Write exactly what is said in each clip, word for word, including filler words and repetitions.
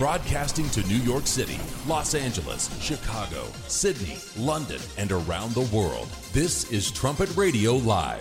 Broadcasting to New York City, Los Angeles, Chicago, Sydney, London, and around the world. This is Trumpet Radio Live.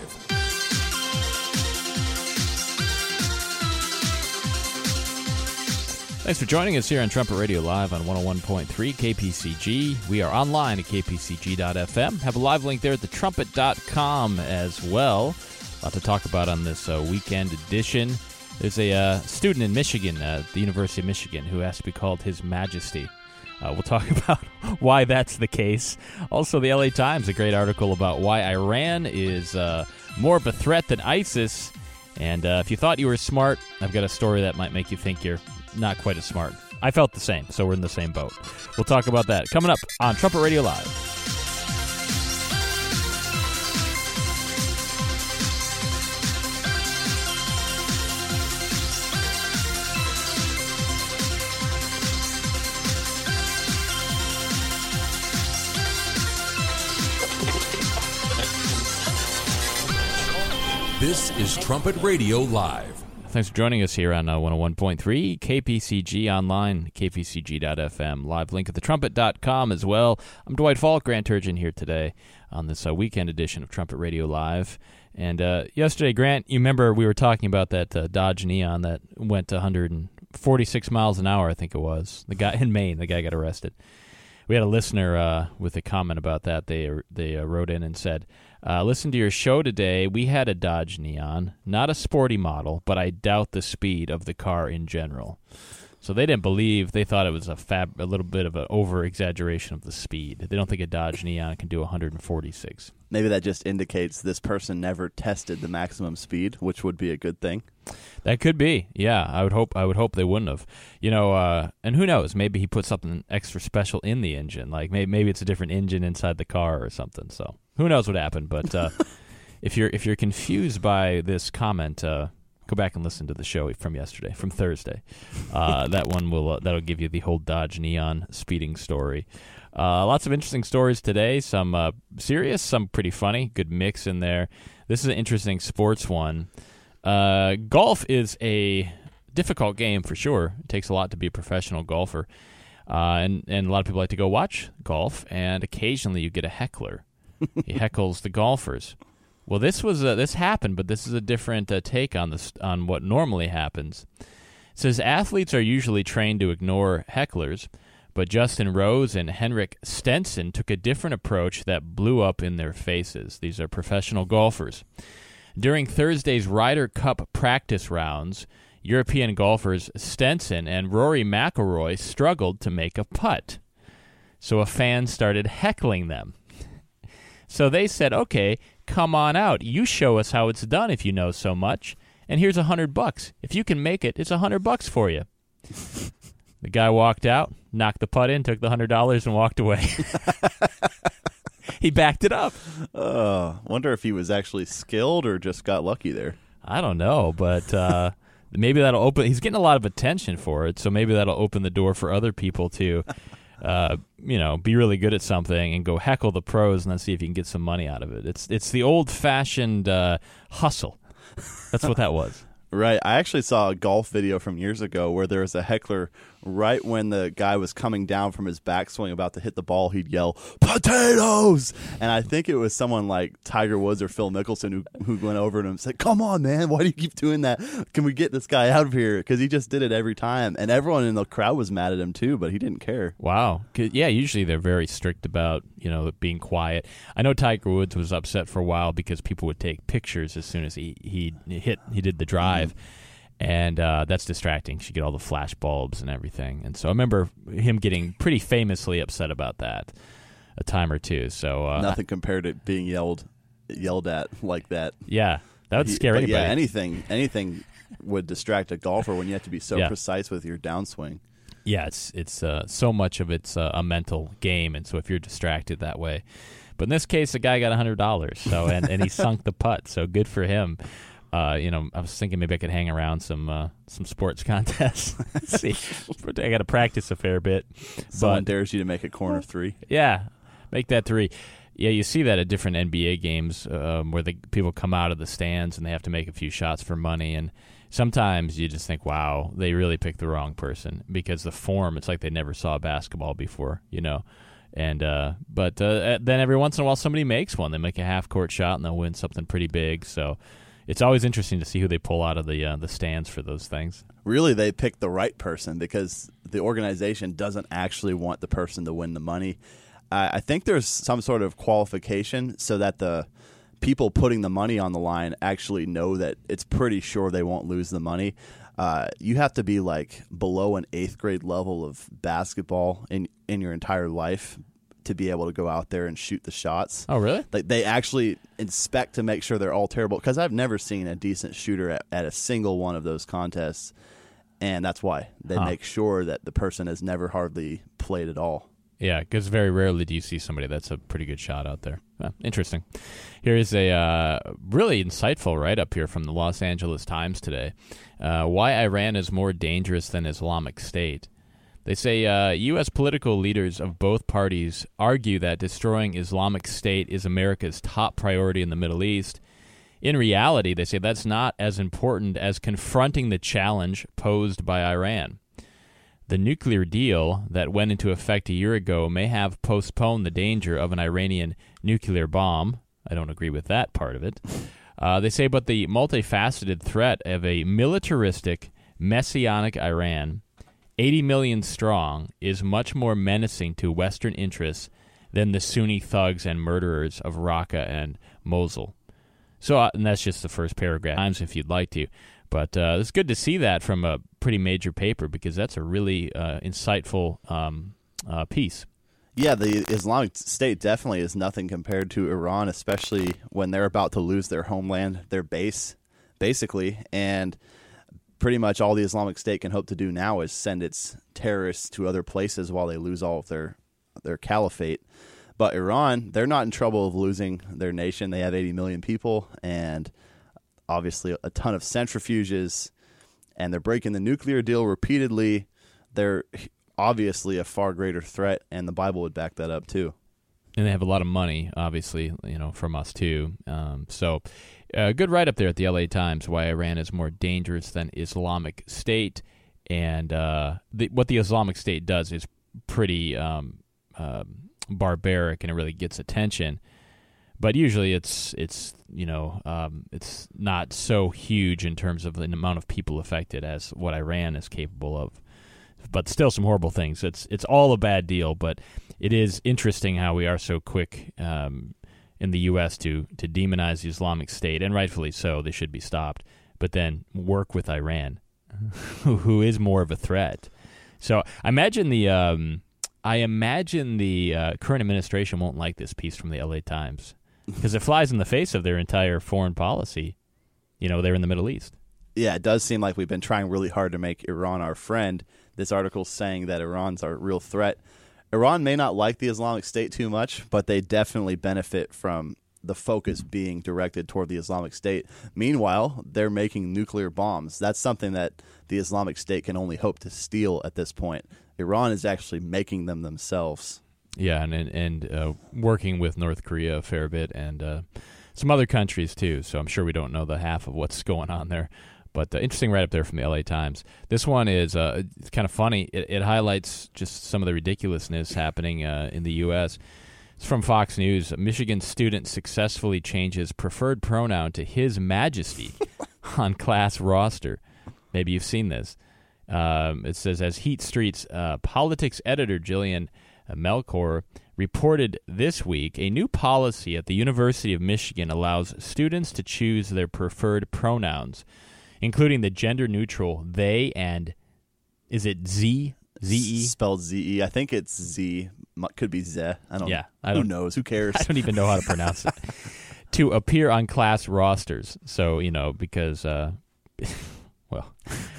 Thanks for joining us here on Trumpet Radio Live on one oh one point three K P C G. We are online at k p c g dot f m. Have a live link there at the trumpet dot com as well. A lot to talk about on this uh, weekend edition. There's a uh, student in Michigan, uh, the University of Michigan, who asked to be called His Majesty. Uh, we'll talk about why that's the case. Also, the L A Times, a great article about why Iran is uh, more of a threat than ISIS. And uh, if you thought you were smart, I've got a story that might make you think you're not quite as smart. I felt the same, so we're in the same boat. We'll talk about that coming up on Trumpet Radio Live. This is Trumpet Radio Live. Thanks for joining us here on uh, one oh one point three K P C G online, k p c g dot f m. Live link at the trumpet dot com as well. I'm Dwight Falk, Grant Turgeon here today on this uh, weekend edition of Trumpet Radio Live. And uh, yesterday, Grant, you remember we were talking about that uh, Dodge Neon that went one hundred forty-six miles an hour, I think it was. The guy in Maine, the guy got arrested. We had a listener uh, with a comment about that. They they uh, wrote in and said, uh, listen to your show today. We had a Dodge Neon, not a sporty model, but I doubt the speed of the car in general. So they didn't believe. They thought it was a fab, a little bit of an over-exaggeration of the speed. They don't think a Dodge Neon can do one hundred forty-six. Maybe that just indicates this person never tested the maximum speed, which would be a good thing. That could be, yeah. I would hope. I would hope they wouldn't have. You know, uh, and who knows? Maybe he put something extra special in the engine. Like maybe, maybe it's a different engine inside the car or something. So who knows what happened? But uh, if you're if you're confused by this comment, uh, go back and listen to the show from yesterday, from Thursday. Uh, that one will uh, that'll give you the whole Dodge Neon speeding story. Uh, lots of interesting stories today. Some uh, serious, some pretty funny. Good mix in there. This is an interesting sports one. Uh, golf is a difficult game for sure. It takes a lot to be a professional golfer. Uh, and, and a lot of people like to go watch golf, and occasionally you get a heckler. He heckles the golfers. Well, this was a, this happened, but this is a different uh, take on this on what normally happens. It says athletes are usually trained to ignore hecklers, but Justin Rose and Henrik Stenson took a different approach that blew up in their faces. These are professional golfers. During Thursday's Ryder Cup practice rounds, European golfers Stenson and Rory McIlroy struggled to make a putt. So a fan started heckling them. So they said, okay, come on out. You show us how it's done if you know so much. And here's a hundred bucks. If you can make it, it's a hundred bucks for you. The guy walked out, knocked the putt in, took the hundred dollars, and walked away. He backed it up. Uh, wonder if he was actually skilled or just got lucky there. I don't know, but uh, maybe that'll open. He's getting a lot of attention for it, so maybe that'll open the door for other people to, uh, you know, be really good at something and go heckle the pros and then see if you can get some money out of it. It's it's the old-fashioned uh, hustle. That's what that was. Right. I actually saw a golf video from years ago where there was a heckler right when the guy was coming down from his backswing about to hit the ball. He'd yell, "Potatoes!" And I think it was someone like Tiger Woods or Phil Mickelson who, who went over to him and said, "Come on, man. Why do you keep doing that? Can we get this guy out of here?" Because he just did it every time. And everyone in the crowd was mad at him, too, but he didn't care. Wow. Yeah, usually they're very strict about, you know, being quiet. I know Tiger Woods was upset for a while because people would take pictures as soon as he, he hit, he did the drive. Mm-hmm. And uh, that's distracting. You get all the flash bulbs and everything. And so I remember him getting pretty famously upset about that a time or two. So uh, nothing compared to being yelled yelled at like that. Yeah, that would he, scare anybody. Yeah, anything anything would distract a golfer when you have to be so yeah. precise with your downswing. Yeah, it's it's uh, so much of it's uh, a mental game, and so if you're distracted that way. But in this case, the guy got one hundred dollars, so and, and he sunk the putt, so good for him. Uh, you know, I was thinking maybe I could hang around some uh, some sports contests. See, I got to practice a fair bit. Someone but, dares you to make a corner three. Yeah, make that three. Yeah, you see that at different N B A games um, where the people come out of the stands and they have to make a few shots for money. And sometimes you just think, wow, they really picked the wrong person, because the form, it's like they never saw basketball before, you know. And uh, but uh, then every once in a while somebody makes one. They make a half-court shot and they'll win something pretty big. So it's always interesting to see who they pull out of the uh, the stands for those things. Really, they picked the right person because the organization doesn't actually want the person to win the money. Uh, I think there's some sort of qualification so that the people putting the money on the line actually know that it's pretty sure they won't lose the money. Uh, you have to be like below an eighth grade level of basketball in in your entire life to be able to go out there and shoot the shots. Oh, really? Like they actually inspect to make sure they're all terrible, because I've never seen a decent shooter at, at a single one of those contests, and that's why they huh. make sure that the person has never hardly played at all. Yeah, because very rarely do you see somebody that's a pretty good shot out there. Uh, interesting. Here is a uh, really insightful write-up here from the Los Angeles Times today. Uh, why Iran is more dangerous than Islamic State. They say uh, U S political leaders of both parties argue that destroying Islamic State is America's top priority in the Middle East. In reality, they say that's not as important as confronting the challenge posed by Iran. The nuclear deal that went into effect a year ago may have postponed the danger of an Iranian nuclear bomb. I don't agree with that part of it. Uh, they say, but the multifaceted threat of a militaristic, messianic Iran, eighty million strong, is much more menacing to Western interests than the Sunni thugs and murderers of Raqqa and Mosul. So, uh, and that's just the first paragraph, Times if you'd like to. But uh, it's good to see that from a pretty major paper, because that's a really uh, insightful um, uh, piece. Yeah, the Islamic State definitely is nothing compared to Iran, especially when they're about to lose their homeland, their base, basically. And pretty much all the Islamic State can hope to do now is send its terrorists to other places while they lose all of their their caliphate. But Iran, they're not in trouble of losing their nation. They have eighty million people and obviously a ton of centrifuges, and they're breaking the nuclear deal repeatedly. They're obviously a far greater threat, and the Bible would back that up too. And they have a lot of money, obviously, you know, from us too. Um, so, a uh, good write-up there at the L A Times, why Iran is more dangerous than Islamic State. And uh, the, what the Islamic State does is pretty um, uh, barbaric, and it really gets attention. But usually it's, it's you know, um, it's not so huge in terms of the amount of people affected as what Iran is capable of. But still some horrible things. It's it's all a bad deal, but it is interesting how we are so quick um, in the U S to, to demonize the Islamic State, and rightfully so. They should be stopped. But then work with Iran, who, who is more of a threat. So I imagine the um, I imagine the uh, current administration won't like this piece from the L A Times, because it flies in the face of their entire foreign policy. You know, they're in the Middle East. Yeah, it does seem like we've been trying really hard to make Iran our friend. This article saying that Iran's our real threat. Iran may not like the Islamic State too much, but they definitely benefit from the focus being directed toward the Islamic State. Meanwhile, they're making nuclear bombs. That's something that the Islamic State can only hope to steal at this point. Iran is actually making them themselves. Yeah, and and uh, working with North Korea a fair bit, and uh, some other countries too. So I'm sure we don't know the half of what's going on there. But uh, interesting write-up there from the L A Times. This one is uh, it's kind of funny. It, it highlights just some of the ridiculousness happening uh, in the U S It's from Fox News. A Michigan student successfully changes preferred pronoun to His Majesty on class roster. Maybe you've seen this. Um, it says, as Heat Street's uh, politics editor Jillian Melchior reported this week, a new policy at the University of Michigan allows students to choose their preferred pronouns, including the gender-neutral they and, is it Z? Z-E? Spelled Z E. I think it's Z. Could be Z. I don't yeah, I Who don't, knows? Who cares? I don't even know how to pronounce it. To appear on class rosters. So, you know, because, uh, well,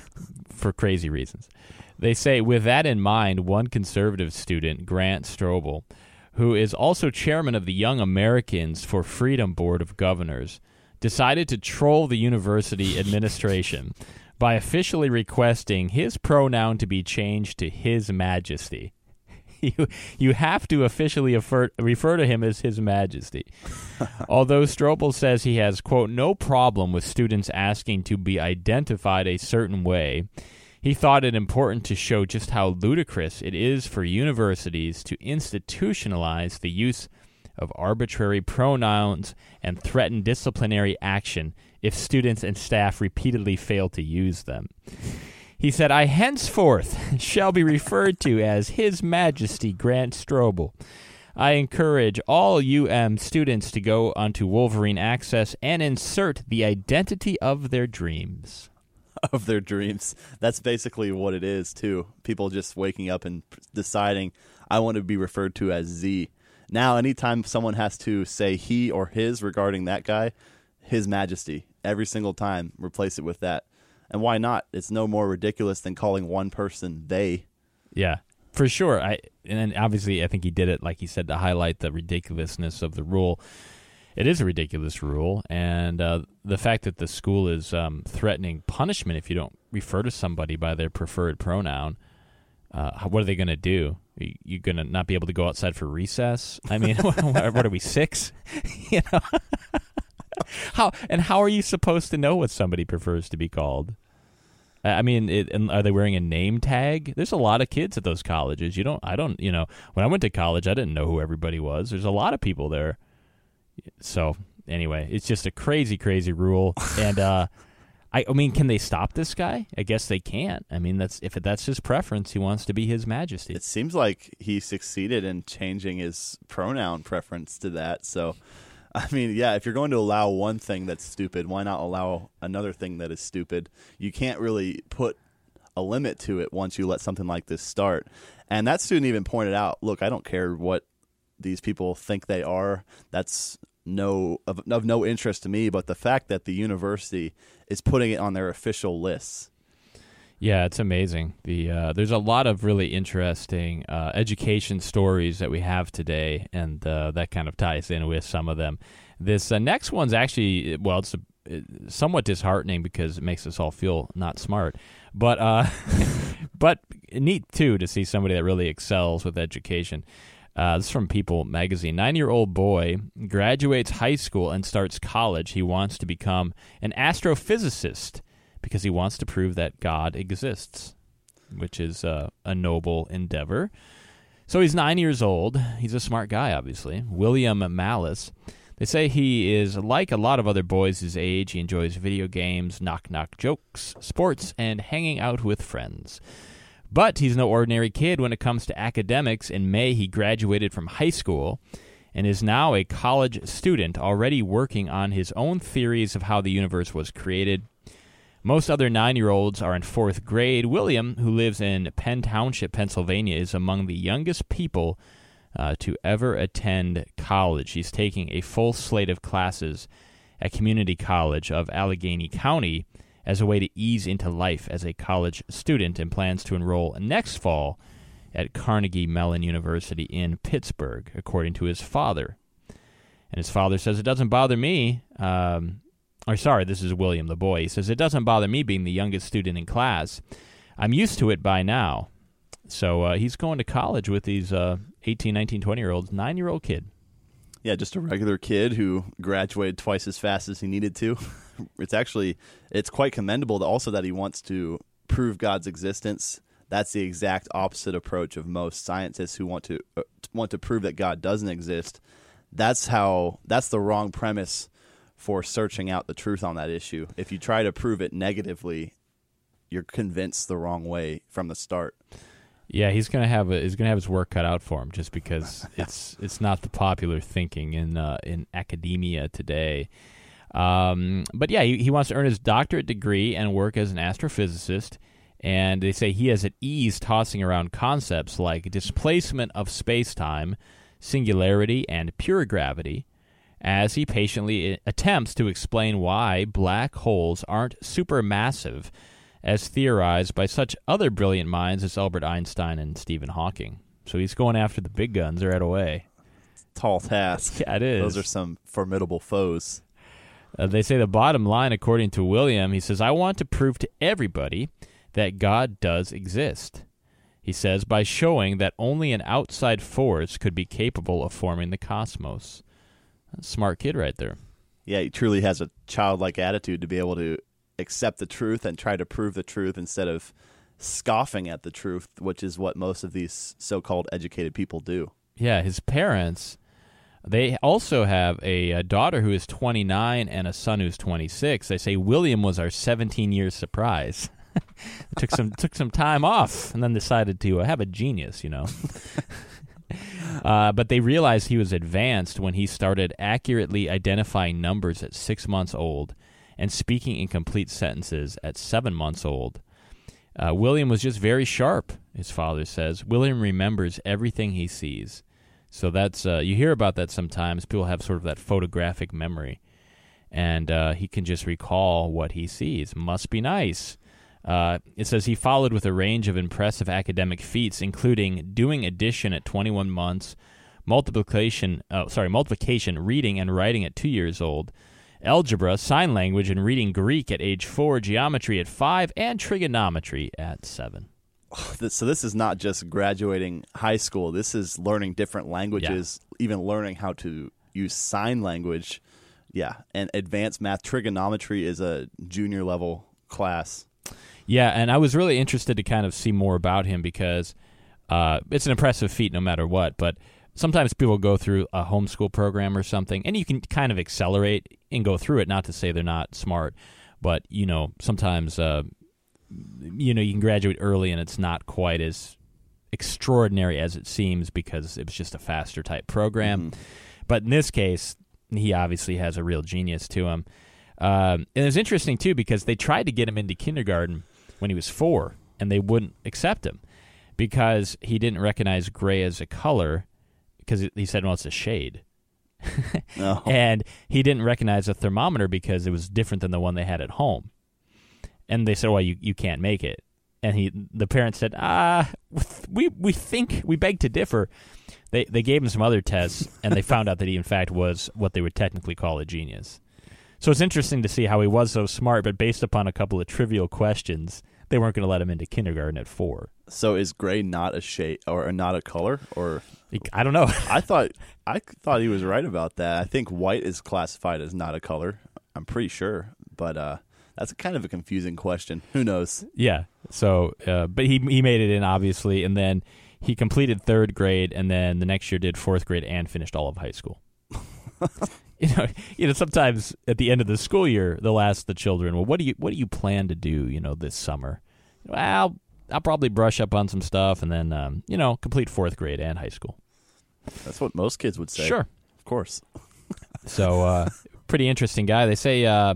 for crazy reasons. They say, with that in mind, one conservative student, Grant Strobel, who is also chairman of the Young Americans for Freedom Board of Governors, decided to troll the university administration by officially requesting his pronoun to be changed to His Majesty. you you have to officially refer, refer to him as His Majesty. Although Strobel says he has, quote, no problem with students asking to be identified a certain way, he thought it important to show just how ludicrous it is for universities to institutionalize the use of arbitrary pronouns and threaten disciplinary action if students and staff repeatedly fail to use them. He said, I henceforth shall be referred to as His Majesty Grant Strobel. I encourage all U M students to go onto Wolverine Access and insert the identity of their dreams. Of their dreams. That's basically what it is, too. People just waking up and deciding, I want to be referred to as Z. Now, anytime someone has to say he or his regarding that guy, His Majesty. Every single time, replace it with that. And why not? It's no more ridiculous than calling one person they. Yeah, for sure. I And then obviously, I think he did it, like he said, to highlight the ridiculousness of the rule. It is a ridiculous rule, and uh, the fact that the school is um, threatening punishment if you don't refer to somebody by their preferred pronoun, uh, what are they going to do? You, you going to not be able to go outside for recess? I mean, what, what are we, six? you know, how and how are you supposed to know what somebody prefers to be called? I mean, it, and are they wearing a name tag? There's a lot of kids at those colleges. You don't. I don't. You know, when I went to college, I didn't know who everybody was. There's a lot of people there. So anyway, it's just a crazy, crazy rule. And uh, I, I mean, can they stop this guy? I guess they can't. I mean, that's if that's his preference. He wants to be His Majesty. It seems like he succeeded in changing his pronoun preference to that. So, I mean, yeah, if you're going to allow one thing that's stupid, why not allow another thing that is stupid? You can't really put a limit to it once you let something like this start. And that student even pointed out, look, I don't care what these people think they are. That's no of, of no interest to me, but the fact that the university is putting it on their official lists. Yeah, it's amazing. The uh, there's a lot of really interesting uh, education stories that we have today, and uh, that kind of ties in with some of them. This uh, next one's actually, well, it's, a, it's somewhat disheartening because it makes us all feel not smart, but uh, but neat too to see somebody that really excels with education. Uh, this is from People magazine. Nine-year-old boy graduates high school and starts college. He wants to become an astrophysicist because he wants to prove that God exists, which is uh, a noble endeavor. So he's nine years old. He's a smart guy, obviously. William Malice. They say he is like a lot of other boys his age. He enjoys video games, knock-knock jokes, sports, and hanging out with friends. But he's no ordinary kid when it comes to academics. In May, he graduated from high school and is now a college student, already working on his own theories of how the universe was created. Most other nine-year-olds are in fourth grade. William, who lives in Penn Township, Pennsylvania, is among the youngest people uh, to ever attend college. He's taking a full slate of classes at Community College of Allegheny County as a way to ease into life as a college student, and plans to enroll next fall at Carnegie Mellon University in Pittsburgh, according to his father. And his father says, it doesn't bother me, um, or sorry, this is William the boy. He says, it doesn't bother me being the youngest student in class. I'm used to it by now. So uh, he's going to college with these uh, eighteen, nineteen, twenty-year-olds, nine-year-old kid. Yeah, just a regular kid who graduated twice as fast as he needed to. It's actually, it's quite commendable to also that he wants to prove God's existence. That's the exact opposite approach of most scientists who want to uh, want to prove that God doesn't exist. That's how, that's the wrong premise for searching out the truth on that issue. If you try to prove it negatively, you're convinced the wrong way from the start. Yeah, he's gonna have a, he's gonna have his work cut out for him just because it's it's not the popular thinking in uh, in academia today. Um, but yeah, he, he wants to earn his doctorate degree and work as an astrophysicist. And they say he is at ease tossing around concepts like displacement of space-time, singularity, and pure gravity, as he patiently attempts to explain why black holes aren't supermassive, as theorized by such other brilliant minds as Albert Einstein and Stephen Hawking. So he's going after the big guns right away. Tall task. Yeah, it is. Those are some formidable foes. Uh, they say the bottom line, according to William, he says, I want to prove to everybody that God does exist. he says, by showing that only an outside force could be capable of forming the cosmos. That's a smart kid right there. Yeah, he truly has a childlike attitude to be able to accept the truth and try to prove the truth instead of scoffing at the truth, which is what most of these so-called educated people do. Yeah, his parents, they also have a, a daughter who is twenty-nine and a son who's twenty-six. They say William was our seventeen-year surprise. took some took some time off and then decided to uh, have a genius, you know. uh, but they realized he was advanced when he started accurately identifying numbers at six months old and speaking in complete sentences at seven months old. Uh, William was just very sharp, his father says. William remembers everything he sees. So that's uh, you hear about that sometimes. People have sort of that photographic memory. And uh, he can just recall what he sees. Must be nice. Uh, it says he followed with a range of impressive academic feats, including doing addition at twenty-one months, multiplication, oh, sorry, multiplication, reading and writing at two years old, algebra, sign language, and reading Greek at age four, geometry at five, and trigonometry at seven. So this is not just graduating high school. This is learning different languages, yeah. even learning how to use sign language. Yeah, and advanced math. Trigonometry is a junior level class. Yeah, and I was really interested to kind of see more about him because uh, it's an impressive feat no matter what, but sometimes people go through a homeschool program or something, and you can kind of accelerate and go through it, not to say they're not smart, but, you know, sometimes, uh, you know, you can graduate early and it's not quite as extraordinary as it seems because it was just a faster type program. Mm-hmm. But in this case, he obviously has a real genius to him. Um, and it's interesting, too, because they tried to get him into kindergarten when he was four, and they wouldn't accept him because he didn't recognize gray as a color because he said, well, it's a shade. No. And he didn't recognize a thermometer because it was different than the one they had at home. And they said, well, you, you can't make it. And he, the parents said, ah, we we think, we beg to differ. They, they gave him some other tests, and they found out that he, in fact, was what they would technically call a genius. So it's interesting to see how he was so smart, but based upon a couple of trivial questions, they weren't going to let him into kindergarten at four. So is gray not a shade or not a color? Or I don't know. I thought I thought he was right about that. I think white is classified as not a color. I'm pretty sure, but uh, that's kind of a confusing question. Who knows? Yeah. So, uh, but he he made it in obviously, and then he completed third grade, and then the next year did fourth grade and finished all of high school. You know, you know. Sometimes at the end of the school year, they'll ask the children, "Well, what do you what do you plan to do? You know, this summer?" Well, I'll probably brush up on some stuff, and then um, you know, complete fourth grade and high school. That's what most kids would say. Sure, of course. So, uh, pretty interesting guy. They say uh,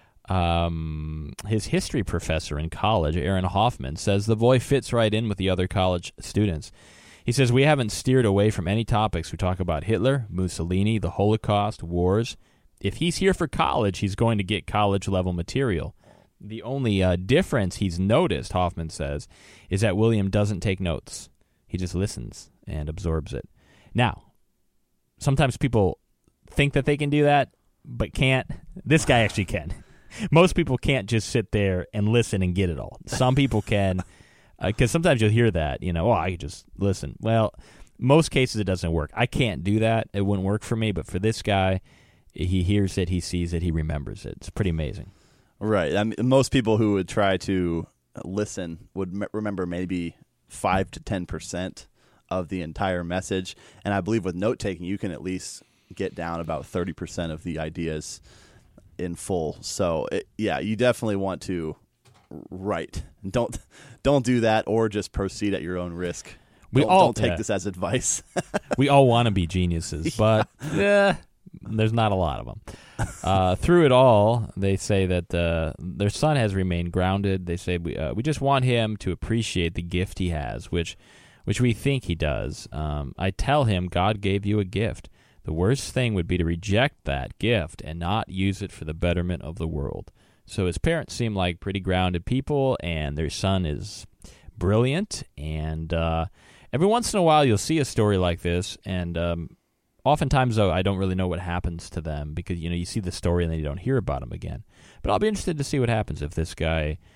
um, his history professor in college, Aaron Hoffman, says the boy fits right in with the other college students. He says, we haven't steered away from any topics. We talk about Hitler, Mussolini, the Holocaust, wars. If he's here for college, he's going to get college-level material. The only uh, difference he's noticed, Hoffman says, is that William doesn't take notes. He just listens and absorbs it. Now, sometimes people think that they can do that, but can't. This guy actually can. Most people can't just sit there and listen and get it all. Some people can. Because uh, sometimes you'll hear that, you know, oh, I could just listen. Well, most cases it doesn't work. I can't do that. It wouldn't work for me. But for this guy, he hears it, he sees it, he remembers it. It's pretty amazing. Right. I mean, most people who would try to listen would m- remember maybe five to ten percent of the entire message. And I believe with note-taking, you can at least get down about thirty percent of the ideas in full. So, it, yeah, you definitely want to write. Don't don't do that, or just proceed at your own risk. We don't, all don't take yeah. this as advice. We all want to be geniuses, but eh, there's not a lot of them. Uh, through it all, they say that uh, their son has remained grounded. They say we uh, we just want him to appreciate the gift he has, which which we think he does. Um, I tell him God gave you a gift. The worst thing would be to reject that gift and not use it for the betterment of the world. So his parents seem like pretty grounded people, and their son is brilliant. And uh, every once in a while, you'll see a story like this, and um, oftentimes, though, I don't really know what happens to them because, you know, you see the story and then you don't hear about them again. But I'll be interested to see what happens if this guy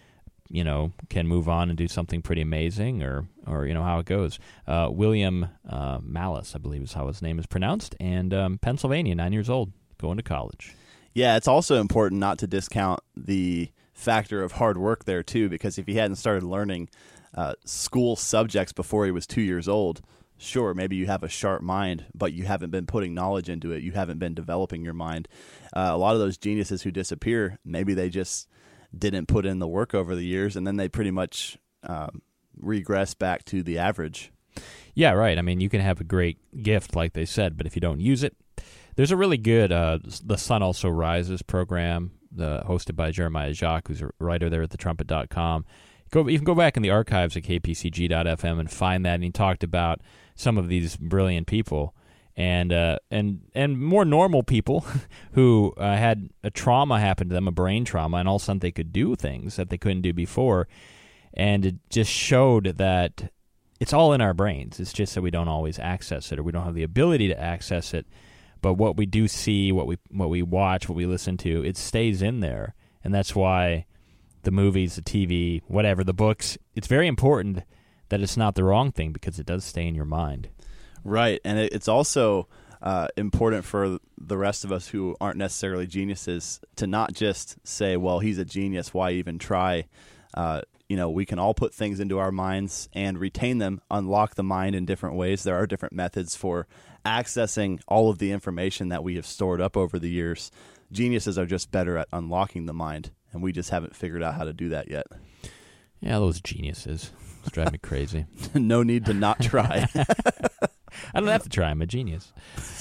you know, can move on and do something pretty amazing, or, or you know, how it goes. Uh, William uh, Malice, I believe is how his name is pronounced, and um, Pennsylvania, nine years old, going to college. Yeah, it's also important not to discount the factor of hard work there, too, because if he hadn't started learning uh, school subjects before he was two years old, sure, maybe you have a sharp mind, but you haven't been putting knowledge into it. You haven't been developing your mind. Uh, a lot of those geniuses who disappear, maybe they just didn't put in the work over the years, and then they pretty much um, regress back to the average. Yeah, right. I mean, you can have a great gift, like they said, but if you don't use it, there's a really good uh, The Sun Also Rises program the, hosted by Jeremiah Jacques, who's a writer there at the trumpet dot com. Go, you can go back in the archives at k p c g dot f m and find that, and he talked about some of these brilliant people and uh, and and more normal people who uh, had a trauma happen to them, a brain trauma, and all of a sudden they could do things that they couldn't do before. And it just showed that it's all in our brains. It's just that we don't always access it, or we don't have the ability to access it. But what we do see, what we what we watch, what we listen to, it stays in there. And that's why the movies, the T V, whatever, the books, it's very important that it's not the wrong thing, because it does stay in your mind. Right, and it's also uh, important for the rest of us who aren't necessarily geniuses to not just say, well, he's a genius, why even try? Uh, you know, we can all put things into our minds and retain them, unlock the mind in different ways. There are different methods for accessing all of the information that we have stored up over the years. Geniuses are just better at unlocking the mind, and we just haven't figured out how to do that yet. Yeah, those geniuses. It's driving me crazy. No need to not try. I don't have to try. I'm a genius.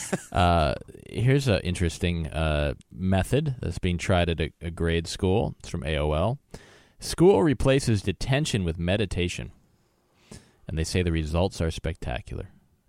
Uh, here's an interesting uh, method that's being tried at a, a grade school. It's from A O L. School replaces detention with meditation, and they say the results are spectacular.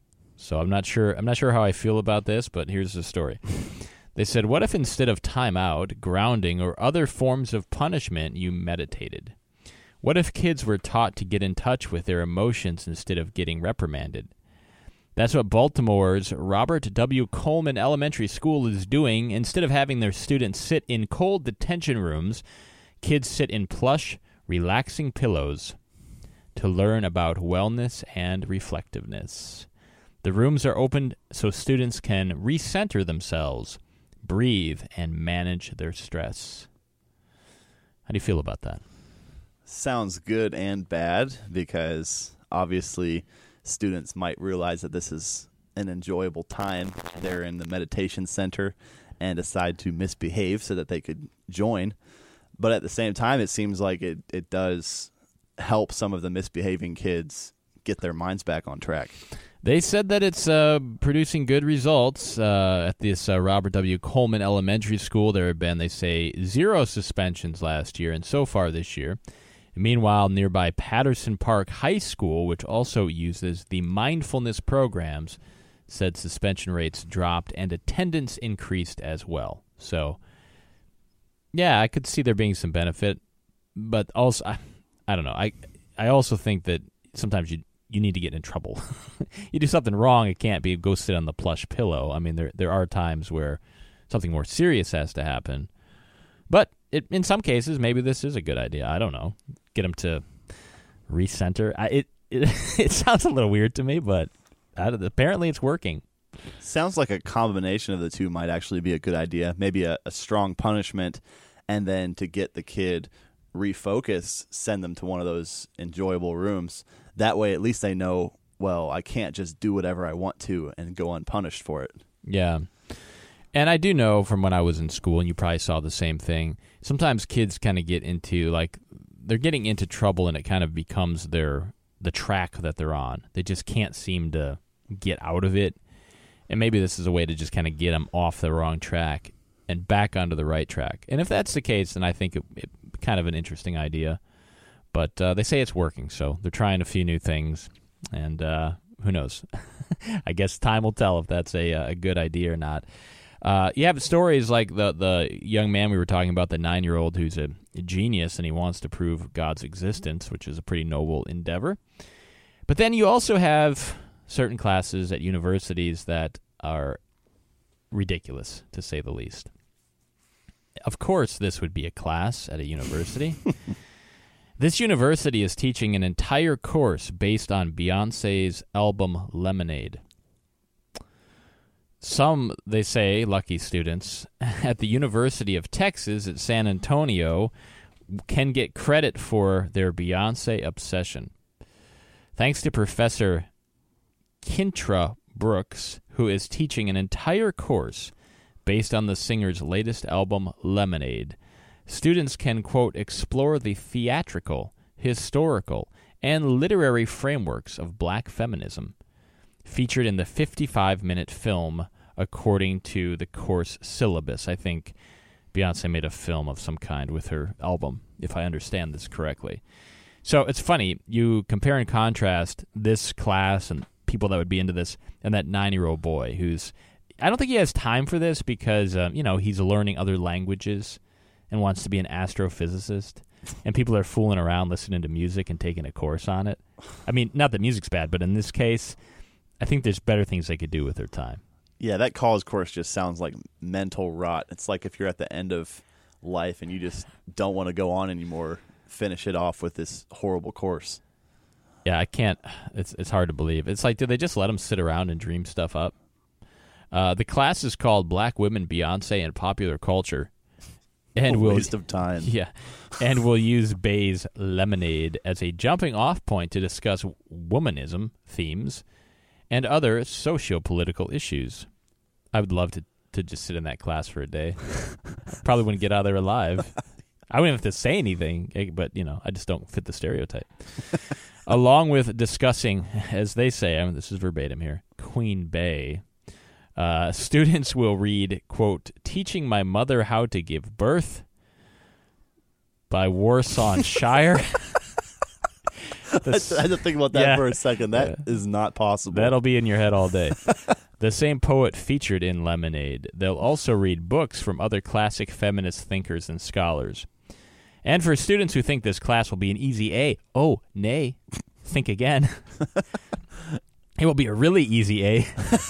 So I'm not sure. I'm not sure how I feel about this, but here's the story. They said, what if instead of timeout, grounding, or other forms of punishment, you meditated? What if kids were taught to get in touch with their emotions instead of getting reprimanded? That's what Baltimore's Robert W. Coleman Elementary School is doing. Instead of having their students sit in cold detention rooms, kids sit in plush, relaxing pillows to learn about wellness and reflectiveness. The rooms are opened so students can recenter themselves, breathe, and manage their stress. How do you feel about that? Sounds good and bad, because obviously students might realize that this is an enjoyable time. They're in the meditation center and decide to misbehave so that they could join. But at the same time, it seems like it, it does help some of the misbehaving kids get their minds back on track. They said that it's uh, producing good results uh, at this uh, Robert W. Coleman Elementary School. There have been, they say, zero suspensions last year and so far this year. Meanwhile, nearby Patterson Park High School, which also uses the mindfulness programs, said suspension rates dropped and attendance increased as well. So, yeah, I could see there being some benefit, but also, I, I don't know. I I also think that sometimes you you need to get in trouble. You do something wrong, it can't be go sit on the plush pillow. I mean, there there are times where something more serious has to happen, but it, in some cases, maybe this is a good idea. I don't know. Get them to recenter. I, it, it it sounds a little weird to me, but I, apparently it's working. Sounds like a combination of the two might actually be a good idea. Maybe a, a strong punishment, and then to get the kid refocused, send them to one of those enjoyable rooms. That way, at least they know, well, I can't just do whatever I want to and go unpunished for it. Yeah. And I do know from when I was in school, and you probably saw the same thing, sometimes kids kind of get into, like, they're getting into trouble, and it kind of becomes their the track that they're on. They just can't seem to get out of it. And maybe this is a way to just kind of get them off the wrong track and back onto the right track. And if that's the case, then I think it, it kind of an interesting idea. But uh, they say it's working, so they're trying a few new things, and uh, who knows? I guess time will tell if that's a, a good idea or not. Uh, you have stories like the the young man we were talking about, the nine-year-old who's a, a genius and he wants to prove God's existence, which is a pretty noble endeavor. But then you also have certain classes at universities that are ridiculous, to say the least. Of course, this would be a class at a university. This university is teaching an entire course based on Beyonce's album Lemonade. Some, they say, lucky students at the University of Texas at San Antonio can get credit for their Beyonce obsession. Thanks to Professor Kintra Brooks, who is teaching an entire course based on the singer's latest album, Lemonade, students can, quote, explore the theatrical, historical, and literary frameworks of black feminism, featured in the fifty-five minute film according to the course syllabus. I think Beyonce made a film of some kind with her album, if I understand this correctly. So it's funny, you compare and contrast this class and people that would be into this and that nine-year-old boy who's, I don't think he has time for this because, um, you know, he's learning other languages and wants to be an astrophysicist. And people are fooling around listening to music and taking a course on it. I mean, not that music's bad, but in this case, I think there's better things they could do with their time. Yeah, that college course just sounds like mental rot. It's like if you're at the end of life and you just don't want to go on anymore, finish it off with this horrible course. Yeah, I can't. It's it's hard to believe. It's like, did they just let them sit around and dream stuff up? Uh, the class is called Black Women, Beyonce, and Popular Culture. And a we'll, waste of time. Yeah, and we'll use Bay's Lemonade as a jumping-off point to discuss womanism themes and other socio-political issues. I would love to, to just sit in that class for a day. Probably wouldn't get out of there alive. I wouldn't have to say anything, but, you know, I just don't fit the stereotype. Along with discussing, as they say, I mean, this is verbatim here, Queen Bey, uh, students will read, quote, Teaching My Mother How to Give Birth by Warsaw Shire. The, I had to think about that yeah, for a second. That uh, is not possible. That'll be in your head all day. The same poet featured in Lemonade. They'll also read books from other classic feminist thinkers and scholars. And for students who think this class will be an easy A, oh, nay, think again. It will be a really easy A.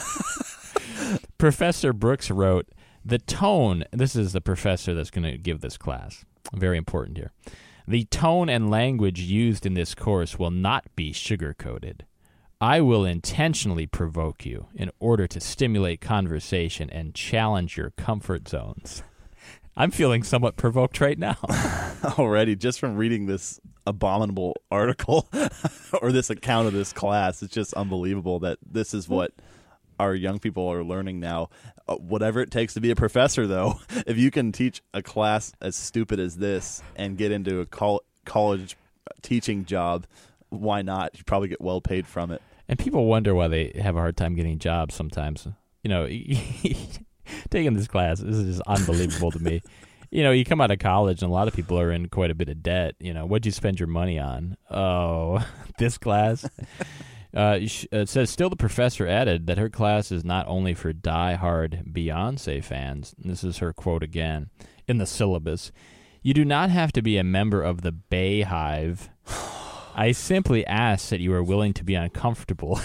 Professor Brooks wrote, the tone, this is the professor that's going to give this class, very important here. The tone and language used in this course will not be sugar-coated. I will intentionally provoke you in order to stimulate conversation and challenge your comfort zones. I'm feeling somewhat provoked right now. Already, just from reading this abominable article or this account of this class, it's just unbelievable that this is what our young people are learning now. Uh, whatever it takes to be a professor, though, if you can teach a class as stupid as this and get into a col- college teaching job, why not? You probably get well paid from it. And people wonder why they have a hard time getting jobs sometimes. You know, taking this class, this is just unbelievable to me. You know, you come out of college and a lot of people are in quite a bit of debt. You know, what'd you spend your money on? Oh, this class? Uh, it says, still the professor added that her class is not only for die-hard Beyonce fans. And this is her quote again in the syllabus. You do not have to be a member of the Bay Hive. I simply ask that you are willing to be uncomfortable,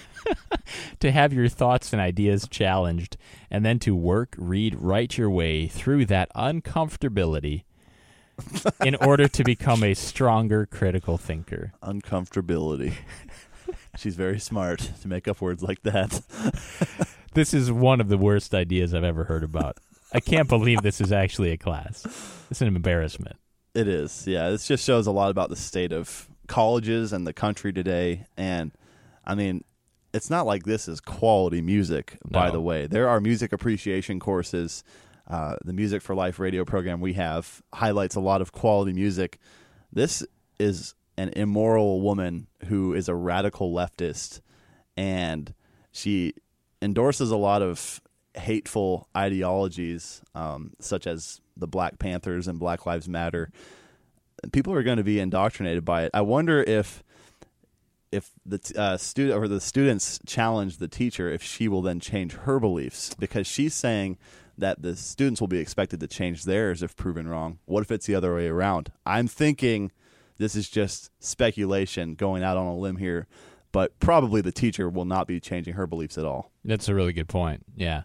to have your thoughts and ideas challenged, and then to work, read, write your way through that uncomfortability in order to become a stronger critical thinker. Uncomfortability. She's very smart to make up words like that. This is one of the worst ideas I've ever heard about. I can't believe this is actually a class. It's an embarrassment. It is, yeah. This just shows a lot about the state of colleges and the country today. And, I mean, it's not like this is quality music, by No. the way. There are music appreciation courses. Uh, the Music for Life radio program we have highlights a lot of quality music. This is an immoral woman who is a radical leftist, and she endorses a lot of hateful ideologies, um, such as the Black Panthers and Black Lives Matter. People are going to be indoctrinated by it. I wonder if if the uh, student or the students challenge the teacher, if she will then change her beliefs, because she's saying that the students will be expected to change theirs if proven wrong. What if it's the other way around? I'm thinking this is just speculation, going out on a limb here, but probably the teacher will not be changing her beliefs at all. That's a really good point. Yeah.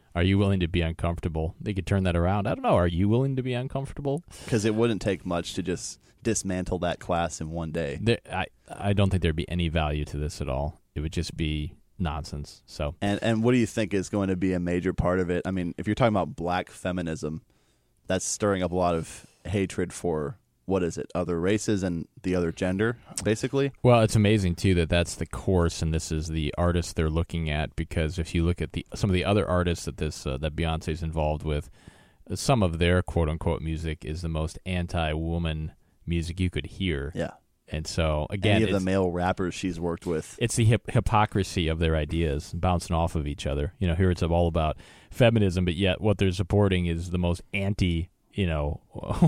Are you willing to be uncomfortable? They could turn that around. I don't know. Are you willing to be uncomfortable? Because it wouldn't take much to just dismantle that class in one day. There, I, I don't think there'd be any value to this at all. It would just be nonsense. So, and and what do you think is going to be a major part of it? I mean, if you're talking about black feminism, that's stirring up a lot of hatred for, what is it, other races and the other gender, basically? Well, it's amazing, too, that that's the course, and this is the artist they're looking at, because if you look at the some of the other artists that this uh, that Beyonce's involved with, some of their quote-unquote music is the most anti-woman music you could hear. Yeah. And so, again, any of the male rappers she's worked with. It's the hip- hypocrisy of their ideas bouncing off of each other. You know, here it's all about feminism, but yet what they're supporting is the most anti you know,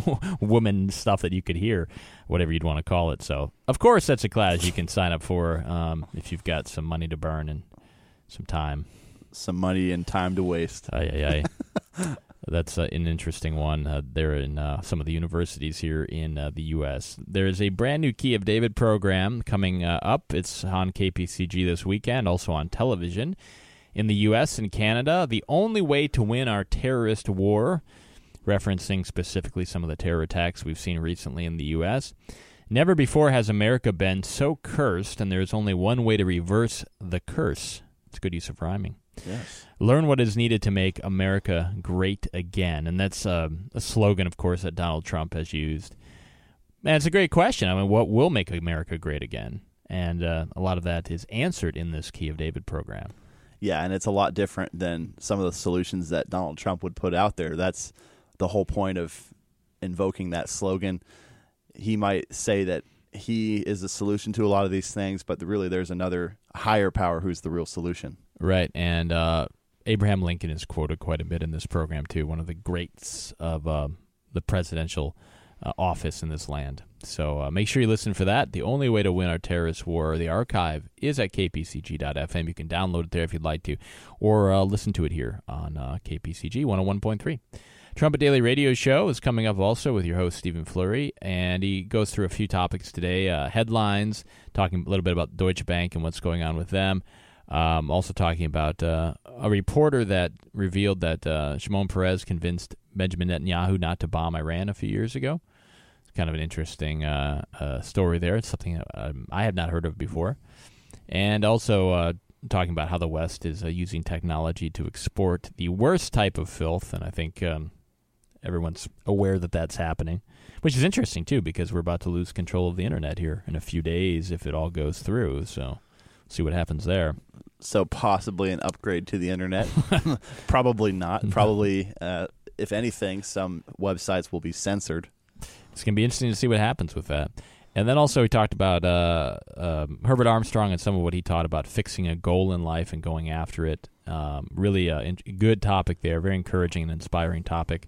woman stuff that you could hear, whatever you'd want to call it. So, of course, that's a class you can sign up for um, if you've got some money to burn and some time. Some money and time to waste. Aye, aye, aye. That's uh, an interesting one uh, there in uh, some of the universities here in uh, the U S There is a brand new Key of David program coming uh, up. It's on K P C G this weekend, also on television in the U S and Canada. The only way to win our terrorist war, referencing specifically some of the terror attacks we've seen recently in the U S Never before has America been so cursed, and there is only one way to reverse the curse. It's good use of rhyming. Yes. Learn what is needed to make America great again. And that's uh, a slogan, of course, that Donald Trump has used. And it's a great question. I mean, what will make America great again? And uh, a lot of that is answered in this Key of David program. Yeah, and it's a lot different than some of the solutions that Donald Trump would put out there. That's the whole point of invoking that slogan. He might say that he is the solution to a lot of these things, but really there's another higher power who's the real solution. Right, and uh, Abraham Lincoln is quoted quite a bit in this program, too, one of the greats of uh, the presidential uh, office in this land. So uh, make sure you listen for that. The only way to win our terrorist war, the archive, is at k p c g dot f m. You can download it there if you'd like to, or uh, listen to it here on uh, K P C G one oh one point three. Trumpet Daily Radio Show is coming up also with your host, Stephen Fleury, and he goes through a few topics today. Uh, headlines, talking a little bit about Deutsche Bank and what's going on with them. Um, also talking about uh, a reporter that revealed that uh, Shimon Peres convinced Benjamin Netanyahu not to bomb Iran a few years ago. It's kind of an interesting uh, uh, story there. It's something um, I had not heard of before. And also uh, talking about how the West is uh, using technology to export the worst type of filth, and I think um, everyone's aware that that's happening, which is interesting, too, because we're about to lose control of the Internet here in a few days if it all goes through, so see what happens there. So possibly an upgrade to the Internet. Probably not. Probably, uh, if anything, some websites will be censored. It's going to be interesting to see what happens with that. And then also we talked about uh, um, Herbert Armstrong and some of what he taught about fixing a goal in life and going after it. Um, really a in- good topic there, very encouraging and inspiring topic.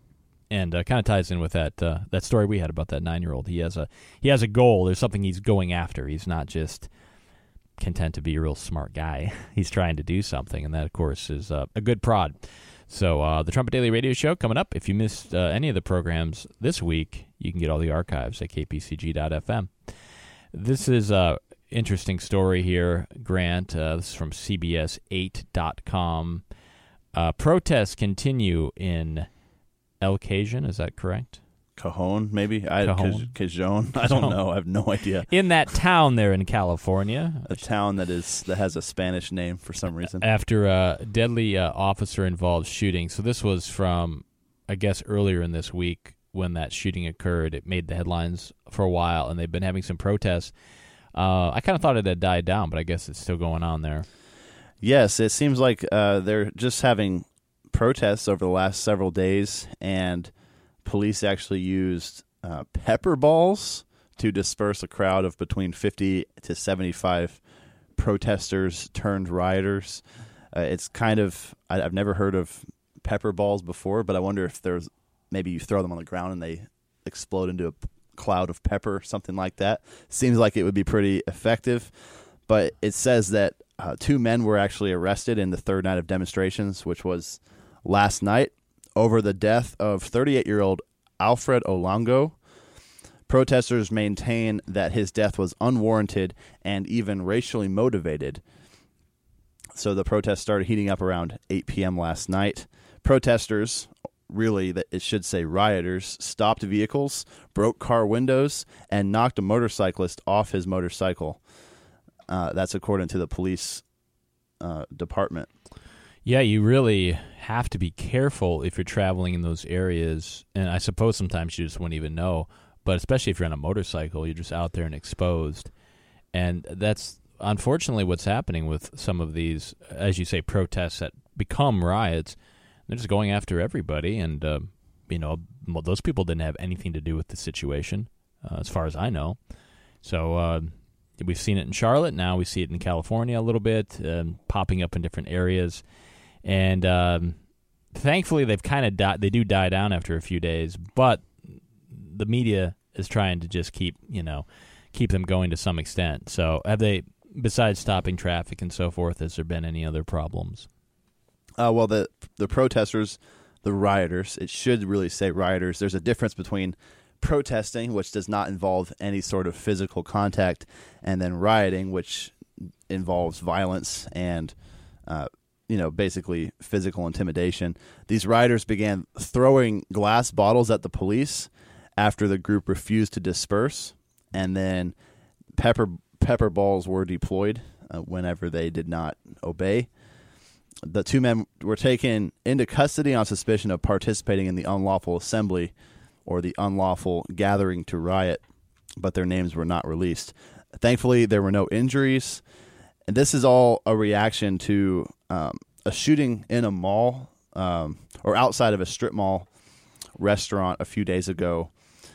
And uh, kind of ties in with that uh, that story we had about that nine-year-old. He has a he has a goal. There's something he's going after. He's not just content to be a real smart guy. He's trying to do something, and that, of course, is uh, a good prod. So uh, the Trumpet Daily Radio Show coming up. If you missed uh, any of the programs this week, you can get all the archives at k p c g dot f m. This is an interesting story here, Grant. Uh, this is from c b s eight dot com. Uh, protests continue in El Cajon, is that correct? Cajon, maybe? I, Cajon? Cajon? I don't know. I have no idea. In that town there in California. A town that is that has a Spanish name for some reason. After a deadly uh, officer-involved shooting. So this was from, I guess, earlier in this week when that shooting occurred. It made the headlines for a while, and they've been having some protests. Uh, I kind of thought it had died down, but I guess it's still going on there. Yes, it seems like uh, they're just having protests over the last several days, and police actually used uh, pepper balls to disperse a crowd of between fifty to seventy-five protesters turned rioters. Uh, it's kind of, I, I've never heard of pepper balls before, but I wonder if there's, maybe you throw them on the ground and they explode into a cloud of pepper, something like that. Seems like it would be pretty effective, but it says that uh, two men were actually arrested in the third night of demonstrations, which was last night, over the death of thirty-eight-year-old Alfred Olongo. Protesters maintain that his death was unwarranted and even racially motivated. So the protests started heating up around eight p.m. last night. Protesters, really, that it should say rioters, stopped vehicles, broke car windows, and knocked a motorcyclist off his motorcycle. Uh, that's according to the police uh, department. Yeah, you really have to be careful if you're traveling in those areas, and I suppose sometimes you just wouldn't even know, but especially if you're on a motorcycle, you're just out there and exposed. And that's unfortunately what's happening with some of these, as you say, protests that become riots. They're just going after everybody, and, uh, you know, well, those people didn't have anything to do with the situation, uh, as far as I know. So uh, we've seen it in Charlotte. Now we see it in California a little bit, um, popping up in different areas. And um, thankfully, they've kind of di- they do die down after a few days, but the media is trying to just keep, you know, keep them going to some extent. So have they, besides stopping traffic and so forth, has there been any other problems? Uh, well, the the protesters, the rioters, it should really say rioters. There's a difference between protesting, which does not involve any sort of physical contact, and then rioting, which involves violence and, uh, you know, basically physical intimidation. These rioters began throwing glass bottles at the police after the group refused to disperse, and then pepper pepper balls were deployed uh, whenever they did not obey. The two men were taken into custody on suspicion of participating in the unlawful assembly or the unlawful gathering to riot, but their names were not released. Thankfully, there were no injuries, and this is all a reaction to um, a shooting in a mall um, or outside of a strip mall restaurant a few days ago.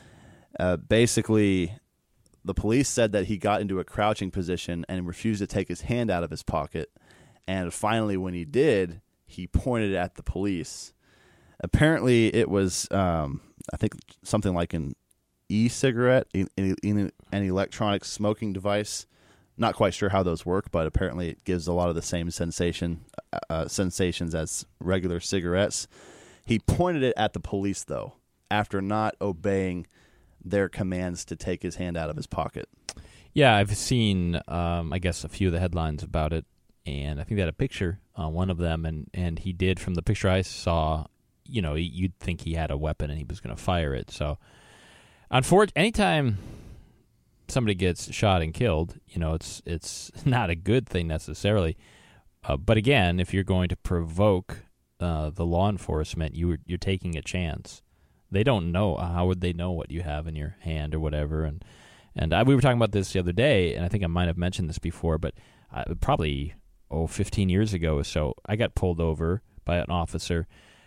Uh, basically, the police said that he got into a crouching position and refused to take his hand out of his pocket. And finally, when he did, he pointed at the police. Apparently, it was, um, I think, something like an e-cigarette, an, an electronic smoking device. Not quite sure how those work, but apparently it gives a lot of the same sensation uh, sensations as regular cigarettes. He pointed it at the police, though, after not obeying their commands to take his hand out of his pocket. Yeah, I've seen, um, I guess, a few of the headlines about it. And I think they had a picture on one of them, and, and he did, from the picture I saw, you know, you'd think he had a weapon and he was going to fire it. So, unfortunately, anytime somebody gets shot and killed, you know, it's it's not a good thing necessarily. Uh, but again, if you're going to provoke uh, the law enforcement, you you're taking a chance. They don't know. How would they know what you have in your hand or whatever? And and I, we were talking about this the other day, and I think I might have mentioned this before, but uh, probably... oh, fifteen years ago or so, I got pulled over by an officer.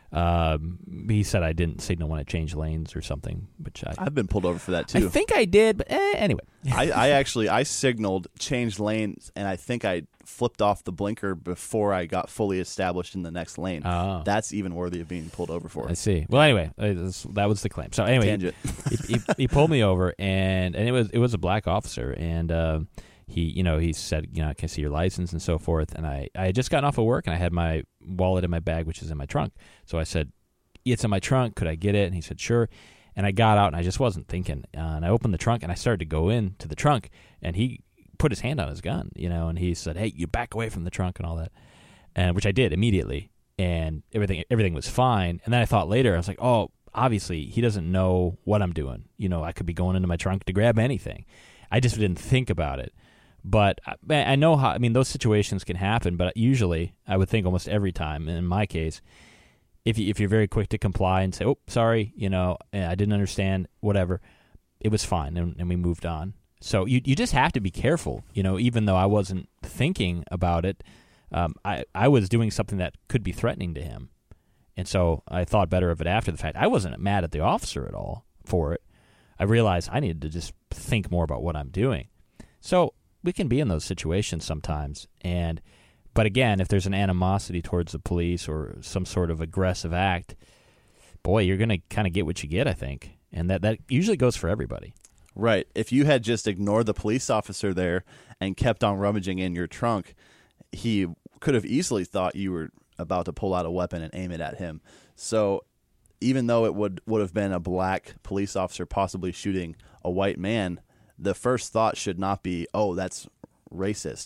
Um, he said I didn't signal when I changed lanes or something, which I... I've been pulled over for that, too. I think I did, but eh, anyway. I, I actually, I signaled, changed lanes, and I think I flipped off the blinker before I got fully established in the next lane. Oh. That's even worthy of being pulled over for. I see. Well, anyway, that was the claim. So anyway, Tangent. he, he, he pulled me over, and, and it was it was a black officer, and... Uh, He, you know, he said, you know, I can see your license and so forth. And I, I had just gotten off of work, and I had my wallet in my bag, which is in my trunk. So I said, it's in my trunk. Could I get it? And he said, sure. And I got out, and I just wasn't thinking. Uh, and I opened the trunk, and I started to go into the trunk, and he put his hand on his gun, you know, and he said, hey, you back away from the trunk and all that, and which I did immediately. And everything everything was fine. And then I thought later, I was like, oh, obviously he doesn't know what I'm doing. You know, I could be going into my trunk to grab anything. I just didn't think about it. But I know how, I mean, those situations can happen, but usually, I would think almost every time, in my case, if, you, if you're very quick to comply and say, oh, sorry, you know, I didn't understand, whatever, it was fine, and, and we moved on. So you you just have to be careful, you know, even though I wasn't thinking about it, um, I, I was doing something that could be threatening to him. And so I thought better of it after the fact. I wasn't mad at the officer at all for it. I realized I needed to just think more about what I'm doing. So we can be in those situations sometimes, and but again, if there's an animosity towards the police or some sort of aggressive act, boy, you're going to kind of get what you get, I think, and that, that usually goes for everybody. Right. If you had just ignored the police officer there and kept on rummaging in your trunk, he could have easily thought you were about to pull out a weapon and aim it at him. So even though it would, would have been a black police officer possibly shooting a white man, the first thought should not be, oh, that's racist.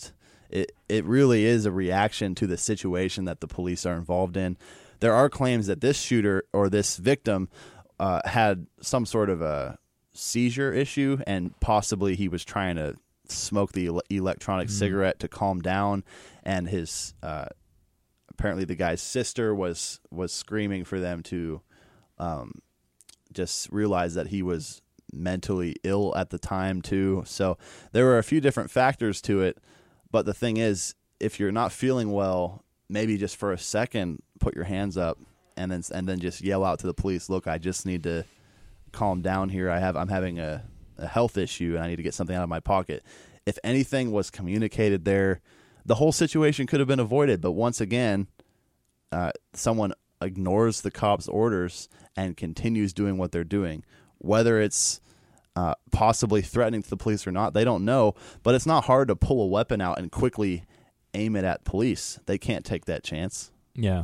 it it really is a reaction to the situation that the police are involved in. There are claims that this shooter or this victim uh, had some sort of a seizure issue, and possibly he was trying to smoke the ele- electronic mm. cigarette to calm down, and his uh, apparently the guy's sister was was screaming for them to um, just realize that he was mentally ill at the time too. So there were a few different factors to it, but the thing is, if you're not feeling well, maybe just for a second put your hands up and then and then just yell out to the police, look, I just need to calm down here. I have I'm having a, a health issue and I need to get something out of my pocket. If anything was communicated there, the whole situation could have been avoided. But once again, uh, someone ignores the cops' orders and continues doing what they're doing. Whether it's uh, possibly threatening to the police or not, they don't know. But it's not hard to pull a weapon out and quickly aim it at police. They can't take that chance. Yeah.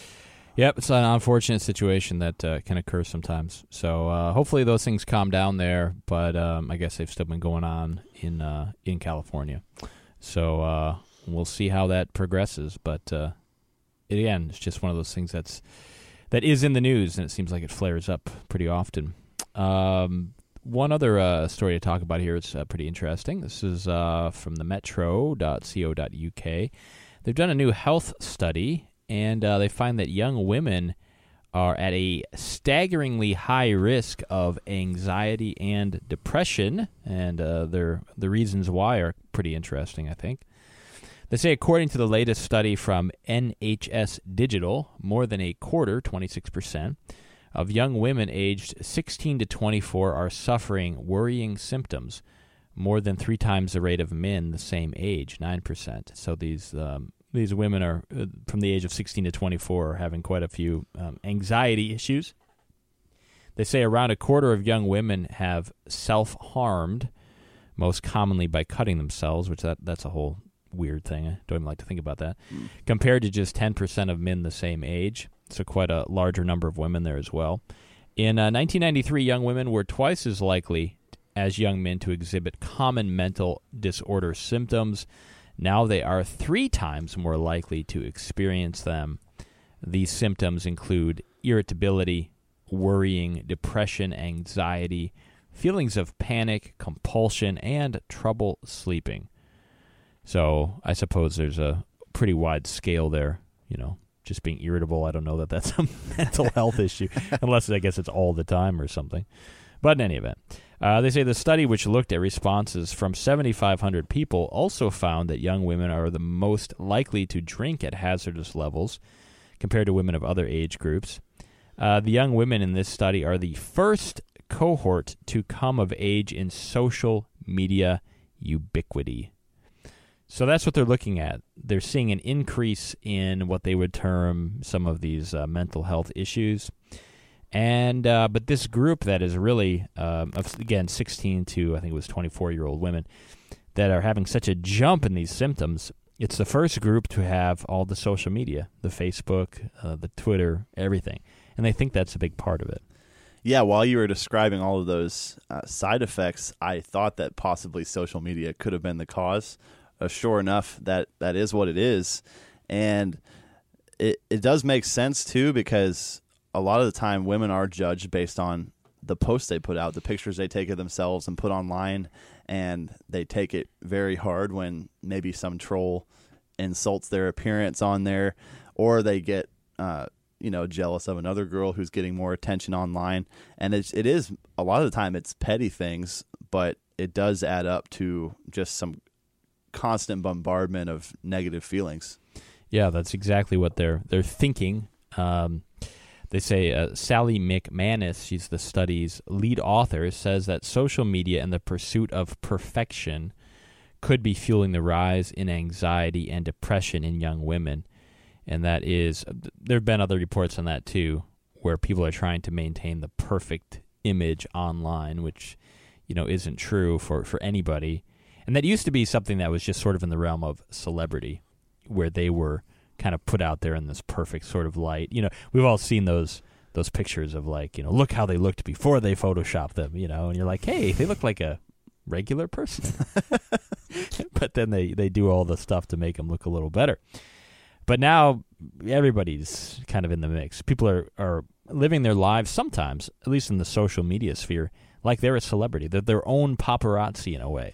Yep, it's an unfortunate situation that uh, can occur sometimes. So uh, hopefully those things calm down there, but um, I guess they've still been going on in uh, in California. So uh, we'll see how that progresses. But uh, it, again, it's just one of those things that's that is in the news, and it seems like it flares up pretty often. Um, one other uh, story to talk about here is uh, pretty interesting. This is uh, from the metro dot co dot U K. They've done a new health study, and uh, they find that young women are at a staggeringly high risk of anxiety and depression, and uh, their the reasons why are pretty interesting, I think. They say, according to the latest study from N H S Digital, more than a quarter, twenty-six percent, of young women aged sixteen to twenty-four are suffering worrying symptoms, more than three times the rate of men the same age, nine percent. So these um, these women are, uh, from the age of sixteen to twenty-four, are having quite a few um, anxiety issues. They say around a quarter of young women have self-harmed, most commonly by cutting themselves, which that that's a whole weird thing. I don't even like to think about that. Mm. Compared to just ten percent of men the same age. So quite a larger number of women there as well. In uh, nineteen ninety-three, young women were twice as likely as young men to exhibit common mental disorder symptoms. Now they are three times more likely to experience them. These symptoms include irritability, worrying, depression, anxiety, feelings of panic, compulsion, and trouble sleeping. So I suppose there's a pretty wide scale there, you know. Just being irritable, I don't know that that's a mental health issue, unless I guess it's all the time or something. But in any event, uh, they say the study, which looked at responses from seventy-five hundred people, also found that young women are the most likely to drink at hazardous levels compared to women of other age groups. Uh, the young women in this study are the first cohort to come of age in social media ubiquity. So that's what they're looking at. They're seeing an increase in what they would term some of these uh, mental health issues. And uh, but this group that is really, um, again, sixteen to, I think it was twenty-four-year-old women that are having such a jump in these symptoms, it's the first group to have all the social media, the Facebook, uh, the Twitter, everything. And they think that's a big part of it. Yeah, while you were describing all of those uh, side effects, I thought that possibly social media could have been the cause. Uh, sure enough, that, that is what it is. And it it does make sense, too, because a lot of the time women are judged based on the posts they put out, the pictures they take of themselves and put online, and they take it very hard when maybe some troll insults their appearance on there, or they get uh, you know, jealous of another girl who's getting more attention online. And it's, it is, a lot of the time, it's petty things, but it does add up to just some constant bombardment of negative feelings. Yeah, that's exactly what they're they're thinking. Um, they say uh, Sally McManus, she's the study's lead author, says that social media and the pursuit of perfection could be fueling the rise in anxiety and depression in young women. And that is, there have been other reports on that too, where people are trying to maintain the perfect image online, which, you know, isn't true for, for anybody. And that used to be something that was just sort of in the realm of celebrity, where they were kind of put out there in this perfect sort of light. You know, we've all seen those those pictures of, like, you know, look how they looked before they photoshopped them, you know, and you're like, hey, they look like a regular person. but then they, they do all the stuff to make them look a little better. But now everybody's kind of in the mix. People are, are living their lives sometimes, at least in the social media sphere, like they're a celebrity. They're their own paparazzi in a way.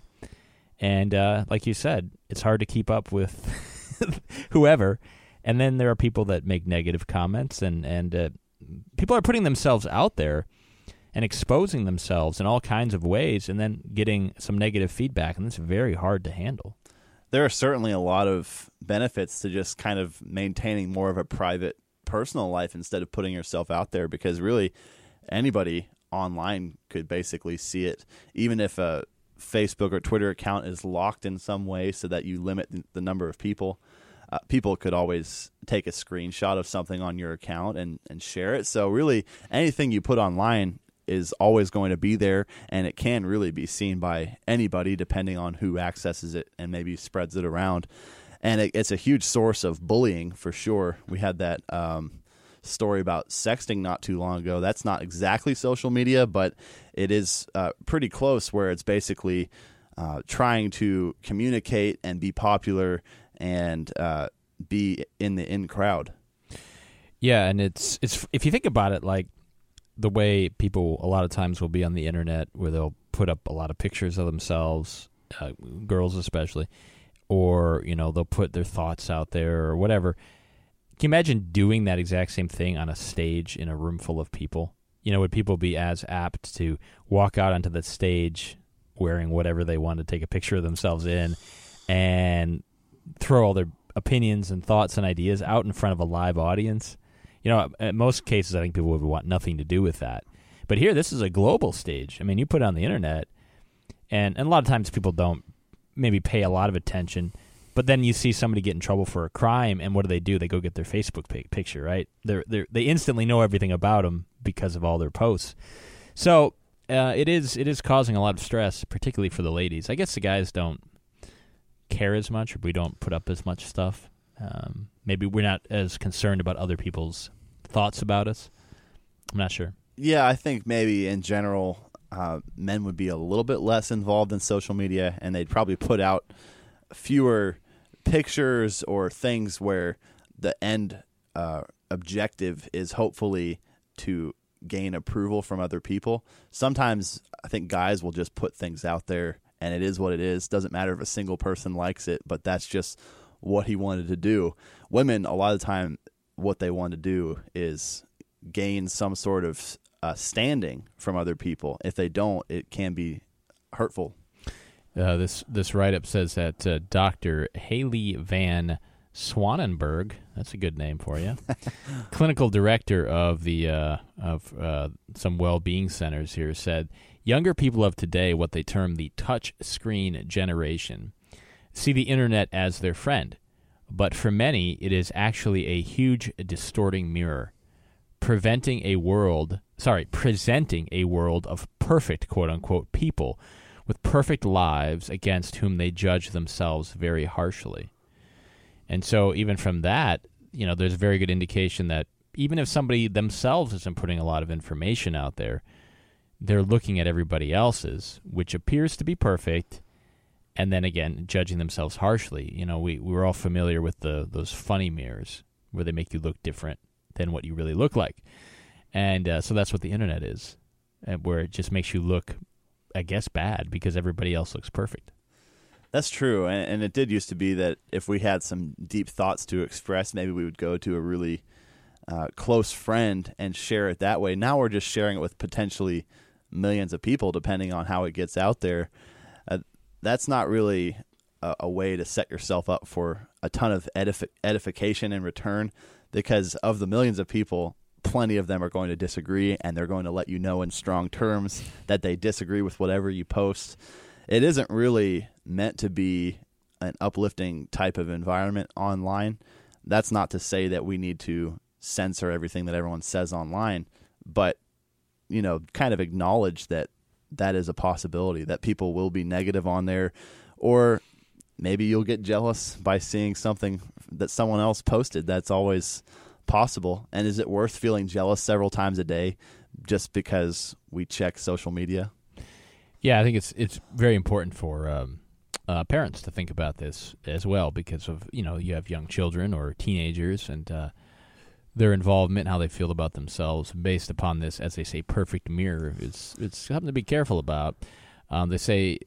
And uh, like you said, it's hard to keep up with whoever. And then there are people that make negative comments, and, and uh, people are putting themselves out there and exposing themselves in all kinds of ways and then getting some negative feedback, and it's very hard to handle. There are certainly a lot of benefits to just kind of maintaining more of a private personal life instead of putting yourself out there, because really anybody online could basically see it, even if a Facebook or Twitter account is locked in some way so that you limit the number of people. Uh, people could always take a screenshot of something on your account and, and share it. So really anything you put online is always going to be there, and it can really be seen by anybody depending on who accesses it and maybe spreads it around. And it, it's a huge source of bullying for sure. We had that um, story about sexting not too long ago. That's not exactly social media, but it is uh, pretty close, where it's basically uh, trying to communicate and be popular and uh, be in the in crowd. Yeah, and it's it's if you think about it, like the way people a lot of times will be on the internet, where they'll put up a lot of pictures of themselves, uh, girls especially, or you know they'll put their thoughts out there or whatever. Can you imagine doing that exact same thing on a stage in a room full of people? You know, would people be as apt to walk out onto the stage wearing whatever they want to take a picture of themselves in and throw all their opinions and thoughts and ideas out in front of a live audience? You know, in most cases, I think people would want nothing to do with that. But here, this is a global stage. I mean, you put it on the internet, and, and a lot of times people don't maybe pay a lot of attention, but then you see somebody get in trouble for a crime, and what do they do? They go get their Facebook pic- picture, right? They're, they're, they instantly know everything about them because of all their posts. So uh, it is it is causing a lot of stress, particularly for the ladies. I guess the guys don't care as much, or we don't put up as much stuff. Um, maybe we're not as concerned about other people's thoughts about us. I'm not sure. Yeah, I think maybe in general, uh, men would be a little bit less involved in social media, and they'd probably put out fewer pictures or things where the end uh, objective is hopefully to gain approval from other people. Sometimes I think guys will just put things out there, and it is what it is. Doesn't matter if a single person likes it, but that's just what he wanted to do. Women, a lot of the time, what they want to do is gain some sort of uh, standing from other people. If they don't, it can be hurtful. Uh, this this write-up says that uh, Doctor Haley Van Swanenberg, that's a good name for you, clinical director of the uh, of uh, some well-being centers here, said, younger people of today, what they term the touch screen generation, see the internet as their friend, but for many, it is actually a huge distorting mirror, preventing a world, sorry, presenting a world of perfect, quote-unquote, people with perfect lives against whom they judge themselves very harshly. And so even from that, you know, there's a very good indication that even if somebody themselves isn't putting a lot of information out there, they're looking at everybody else's, which appears to be perfect, and then again, judging themselves harshly. You know, we, we're all familiar with the those funny mirrors where they make you look different than what you really look like. And uh, so that's what the internet is, where it just makes you look, I guess, bad because everybody else looks perfect. That's true, and, and it did used to be that if we had some deep thoughts to express, maybe we would go to a really uh, close friend and share it that way. Now we're just sharing it with potentially millions of people, depending on how it gets out there. Uh, that's not really a, a way to set yourself up for a ton of edif- edification in return, because of the millions of people, plenty of them are going to disagree, and they're going to let you know in strong terms that they disagree with whatever you post. It isn't really meant to be an uplifting type of environment online. That's not to say that we need to censor everything that everyone says online, but, you know, kind of acknowledge that that is a possibility, that people will be negative on there, or maybe you'll get jealous by seeing something that someone else posted. That's always possible. And is it worth feeling jealous several times a day just because we check social media? Yeah, I think it's it's very important for um, uh, parents to think about this as well, because of, you know, you have young children or teenagers, and uh, their involvement, how they feel about themselves based upon this, as they say, perfect mirror. It's, it's something to be careful about. Um, they say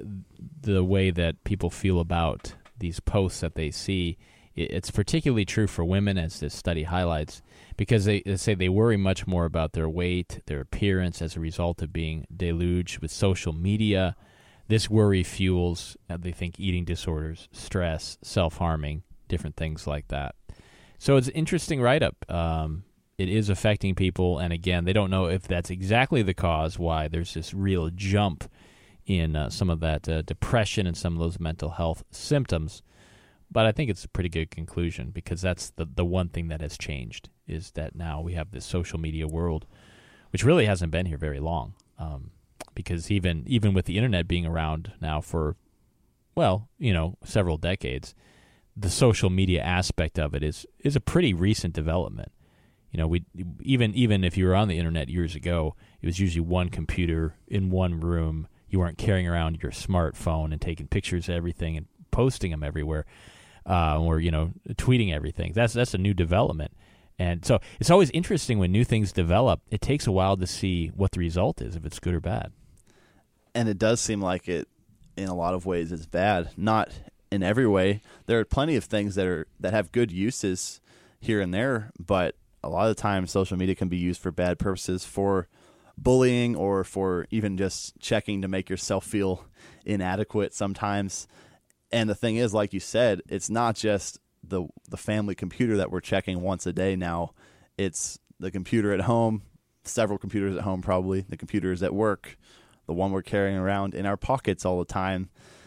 the way that people feel about these posts that they see, it's particularly true for women, as this study highlights, because they, they say they worry much more about their weight, their appearance, as a result of being deluged with social media. This worry fuels, uh, they think, eating disorders, stress, self-harming, different things like that. So it's an interesting write-up. Um, it is affecting people, and again, they don't know if that's exactly the cause why there's this real jump in uh, some of that uh, depression and some of those mental health symptoms. But I think it's a pretty good conclusion, because that's the, the one thing that has changed, is that now we have this social media world, which really hasn't been here very long. Um, because even even with the internet being around now for, well, you know, several decades, the social media aspect of it is is a pretty recent development. You know, we even even if you were on the internet years ago, it was usually one computer in one room. You weren't carrying around your smartphone and taking pictures of everything and posting them everywhere, uh, or, you know, tweeting everything. That's that's a new development. And so it's always interesting when new things develop. It takes a while to see what the result is, if it's good or bad. And it does seem like it, in a lot of ways, is bad. Not in every way. There are plenty of things that are that have good uses here and there, but a lot of the time social media can be used for bad purposes, for bullying, or for even just checking to make yourself feel inadequate sometimes. And the thing is, like you said, it's not just the the family computer that we're checking once a day now. It's the computer at home, several computers at home probably, the computers at work, the one we're carrying around in our pockets all the time.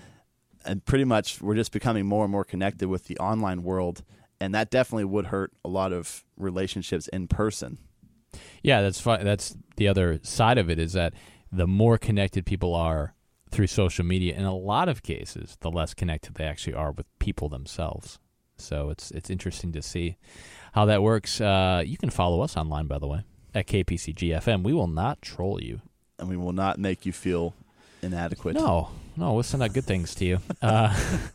And pretty much we're just becoming more and more connected with the online world, and that definitely would hurt a lot of relationships in person. Yeah, that's fun. That's the other side of it, is that the more connected people are through social media, in a lot of cases, the less connected they actually are with people themselves. So it's it's interesting to see how that works. Uh, you can follow us online, by the way, at K P C G F M. We will not troll you. And we will not make you feel inadequate. No, no, we'll send out good things to you. Uh,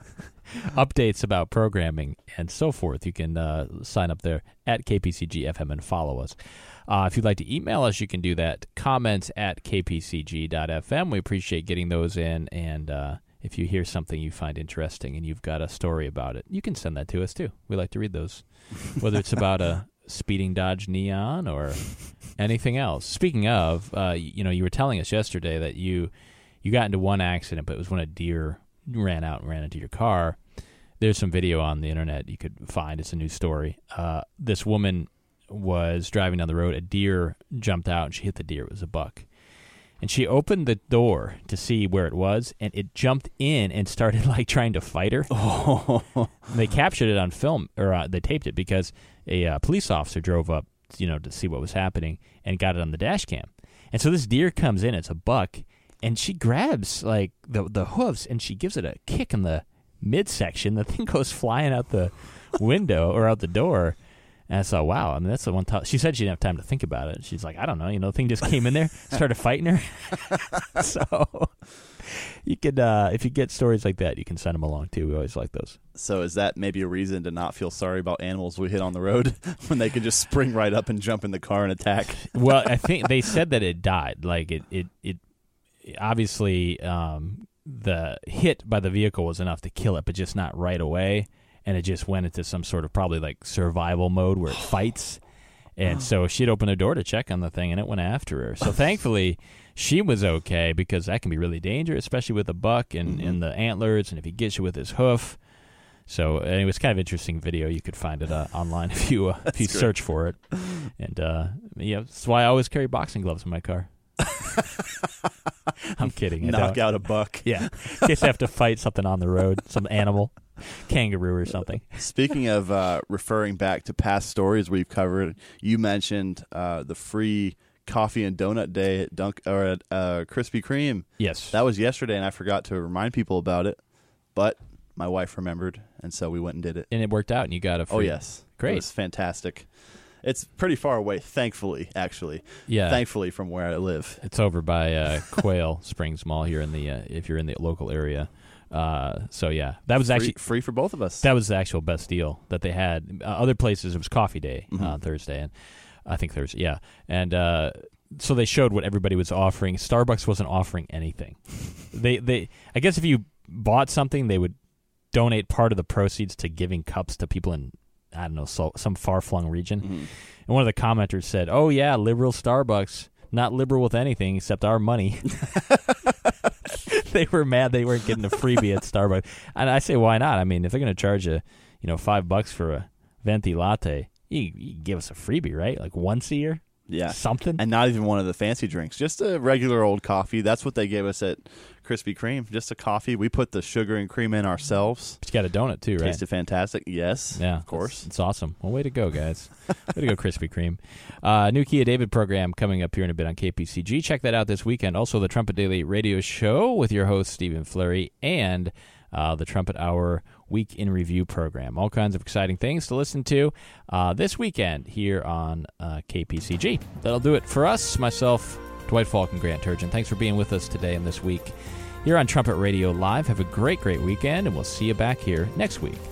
updates about programming and so forth. You can uh, sign up there at K P C G F M and follow us. Uh, if you'd like to email us, you can do that. Comments at k p c g dot f m. We appreciate getting those in. And uh, if you hear something you find interesting and you've got a story about it, you can send that to us too. We like to read those, whether it's about a speeding Dodge Neon or anything else. Speaking of, uh, you know, you were telling us yesterday that you you got into one accident, but it was when a deer ran out and ran into your car. There's some video on the internet you could find. It's a news story. Uh, this woman was driving down the road. A deer jumped out, and she hit the deer. It was a buck. And she opened the door to see where it was, and it jumped in and started, like, trying to fight her. Oh. They captured it on film, or uh, they taped it, because a uh, police officer drove up, you know, to see what was happening and got it on the dash cam. And so this deer comes in. It's a buck, and she grabs, like, the the hoofs, and she gives it a kick in the midsection. The thing goes flying out the window or out the door. And I thought, wow, I mean, that's the one. T- she said she didn't have time to think about it. She's like, I don't know, you know, the thing just came in there, started fighting her. So you could, uh, if you get stories like that, you can send them along too. We always like those. So is that maybe a reason to not feel sorry about animals we hit on the road when they could just spring right up and jump in the car and attack? Well, I think they said that it died. Like it, it, it obviously um, the hit by the vehicle was enough to kill it, but just not right away. And it just went into some sort of probably like survival mode where it fights. And so she'd opened the door to check on the thing, and it went after her. So thankfully, she was okay, because that can be really dangerous, especially with a buck and, mm-hmm. and the antlers, and if he gets you with his hoof. So and it was kind of interesting video. You could find it uh, online if you uh, if you great. search for it. And uh, yeah, that's why I always carry boxing gloves in my car. I'm kidding. Knock out a buck. Yeah, in case I have to fight something on the road, some animal. Kangaroo or something. Speaking of uh, referring back to past stories we've covered, you mentioned uh, the free coffee and donut day at Dunk or at uh, Krispy Kreme. Yes, that was yesterday, and I forgot to remind people about it. But my wife remembered, and so we went and did it, and it worked out. And you got a free. Oh yes, great! It was fantastic. It's pretty far away, thankfully. Actually, yeah, thankfully from where I live. It's over by uh, Quail Springs Mall here in the uh, if you're in the local area. Uh, so yeah, that was free, actually free for both of us. that was the actual best deal that they had. Uh, other places it was coffee day Mm-hmm. on Thursday, and I think Thursday, yeah, and uh, so they showed what everybody was offering. Starbucks wasn't offering anything. they they I guess if you bought something, they would donate part of the proceeds to giving cups to people in, I don't know, so, some far-flung region. Mm-hmm. And one of the commenters said, "Oh yeah, liberal Starbucks, not liberal with anything except our money." They were mad they weren't getting a freebie at Starbucks. And I say, why not? I mean, if they're going to charge you, you know, five bucks for a venti latte, you, you give us a freebie, right? Like once a year? Yeah. Something? And not even one of the fancy drinks. Just a regular old coffee. That's what they gave us at Krispy Kreme. Just a coffee. We put the sugar and cream in ourselves. But you got a donut too, right? Tasted fantastic. Yes. Yeah, of course. It's, it's awesome. Well, way to go, guys. Way to go, Krispy Kreme. Uh, new Kia David program coming up here in a bit on K P C G. Check that out this weekend. Also, the Trumpet Daily Radio Show with your host, Stephen Fleury, and uh, the Trumpet Hour Week in Review program. All kinds of exciting things to listen to uh, this weekend here on uh, K P C G. That'll do it for us. Myself, Dwight Falk, and Grant Turgeon. Thanks for being with us today and this week here on Trumpet Radio Live. Have a great, great weekend, and we'll see you back here next week.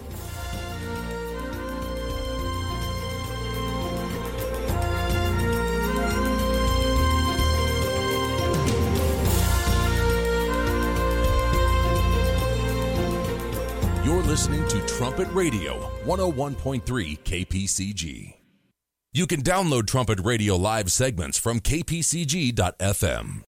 You're listening to Trumpet Radio, one oh one point three K P C G. You can download Trumpet Radio Live segments from K P C G dot F M.